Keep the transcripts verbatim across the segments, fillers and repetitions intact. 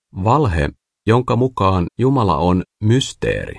Valhe, jonka mukaan Jumala on mysteeri.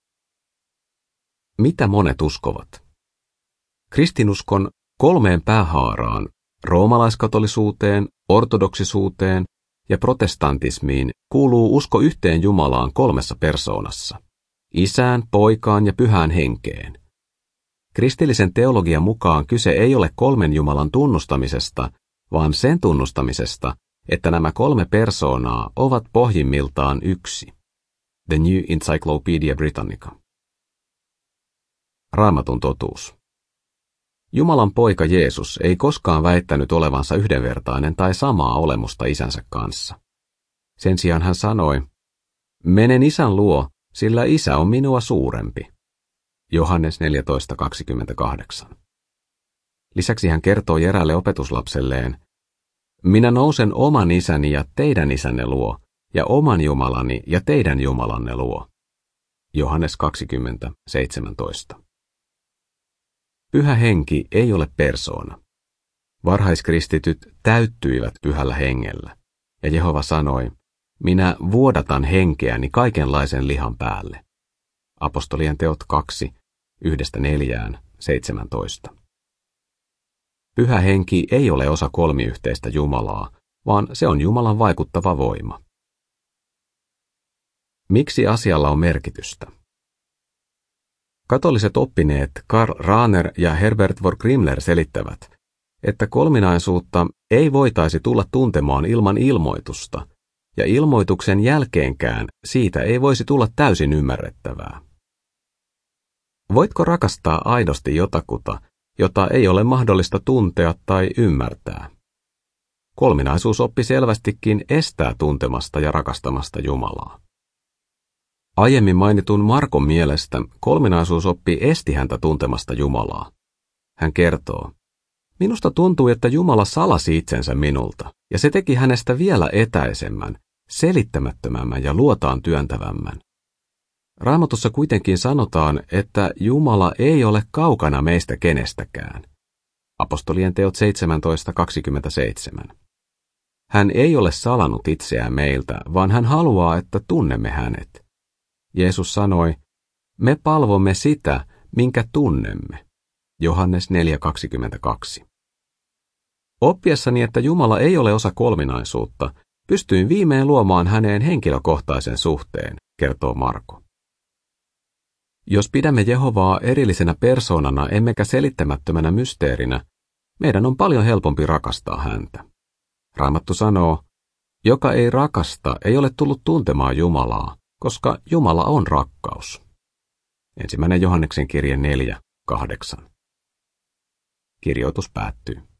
Mitä monet uskovat? Kristinuskon kolmeen päähaaraan, roomalaiskatolisuuteen, ortodoksisuuteen ja protestantismiin, kuuluu usko yhteen Jumalaan kolmessa persoonassa, Isään, Poikaan ja Pyhään Henkeen. Kristillisen teologian mukaan kyse ei ole kolmen Jumalan tunnustamisesta, vaan sen tunnustamisesta, että nämä kolme persoonaa ovat pohjimmiltaan yksi. The New Encyclopedia Britannica. Raamatun totuus. Jumalan poika Jeesus ei koskaan väittänyt olevansa yhdenvertainen tai samaa olemusta isänsä kanssa. Sen sijaan hän sanoi, menen isän luo, sillä isä on minua suurempi. Johannes neljätoista kaksikymmentäkahdeksan. Lisäksi hän kertoi eräälle opetuslapselleen, minä nousen oman isäni ja teidän isänne luo, ja oman Jumalani ja teidän Jumalanne luo. Johannes kaksikymmentä seitsemäntoista. Pyhä henki ei ole persoona. Varhaiskristityt täyttyivät pyhällä hengellä, ja Jehova sanoi, minä vuodatan henkeäni kaikenlaisen lihan päälle. Apostolien teot kaksi, yhdestä neljään, seitsemäntoista. Pyhä henki ei ole osa kolmiyhteistä Jumalaa, vaan se on Jumalan vaikuttava voima. Miksi asialla on merkitystä? Katoliset oppineet Karl Rahner ja Herbert von Grimler selittävät, että kolminaisuutta ei voitaisi tulla tuntemaan ilman ilmoitusta, ja ilmoituksen jälkeenkään siitä ei voisi tulla täysin ymmärrettävää. Voitko rakastaa aidosti jotakuta, jota ei ole mahdollista tuntea tai ymmärtää? Kolminaisuusoppi selvästikin estää tuntemasta ja rakastamasta Jumalaa. Aiemmin mainitun Markon mielestä kolminaisuusoppi esti häntä tuntemasta Jumalaa. Hän kertoo, minusta tuntuu, että Jumala salasi itsensä minulta, ja se teki hänestä vielä etäisemmän, selittämättömämmän ja luotaan työntävämmän. Raamatussa kuitenkin sanotaan, että Jumala ei ole kaukana meistä kenestäkään. Apostolien teot seitsemäntoista kaksikymmentäseitsemän. Hän ei ole salannut itseään meiltä, vaan hän haluaa, että tunnemme hänet. Jeesus sanoi, me palvomme sitä, minkä tunnemme. Johannes neljä kaksikymmentäkaksi. Oppiessani, että Jumala ei ole osa kolminaisuutta, pystyin viimein luomaan häneen henkilökohtaisen suhteen, kertoo Marko. Jos pidämme Jehovaa erillisenä persoonana emmekä selittämättömänä mysteerinä, meidän on paljon helpompi rakastaa häntä. Raamattu sanoo, joka ei rakasta, ei ole tullut tuntemaan Jumalaa, koska Jumala on rakkaus. Ensimmäinen Johanneksen kirje neljä kahdeksan. Kirjoitus päättyy.